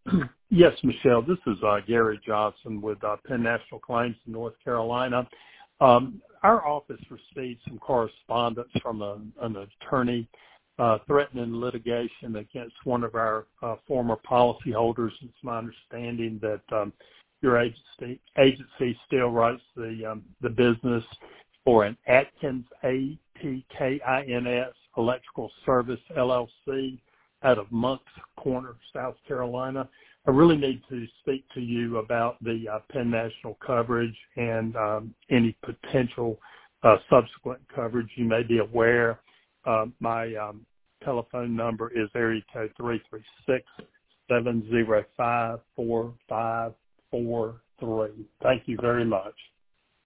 Yes, Michelle, this is Gary Johnson with Penn National Claims in North Carolina. Our office received some correspondence from an attorney threatening litigation against one of our former policyholders. It's my understanding that your agency still writes the business for an Atkins, Atkins, Electrical Service, LLC, out of Moncks Corner, South Carolina. I really need to speak to you about the Penn National coverage and any potential subsequent coverage you may be aware. My telephone number is area code 336-705-4543. Thank you very much.